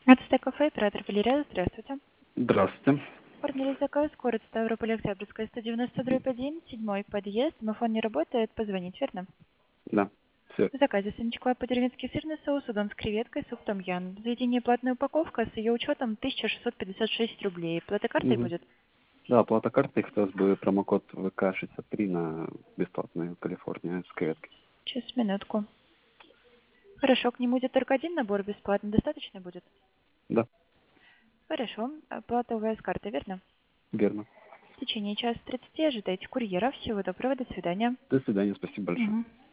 Ацтек кафе, оператор Валерия, здравствуйте. Здравствуйте. Оформили заказ, город Ставрополь, Октябрьская, 190-1, 7 подъезд, домофон не работает, позвонить, верно? Да, все. В заказе сынчикла по-деревенски сырный соус, удон с креветкой, суп том-ям. В заведении платная упаковка, с ее учетом 1656 рублей. Плата картой Угу. будет? Да, оплата карты, хотелось бы промокод ВК63 на бесплатную Калифорнию с креветкой. Сейчас, минутку. Хорошо, к нему идет только один набор бесплатно, достаточно будет? Да, Хорошо, оплата у вас с карты, верно? верно. В течение часа 30 ожидайте курьера. Всего доброго, до свидания. До свидания, спасибо большое. Мгм.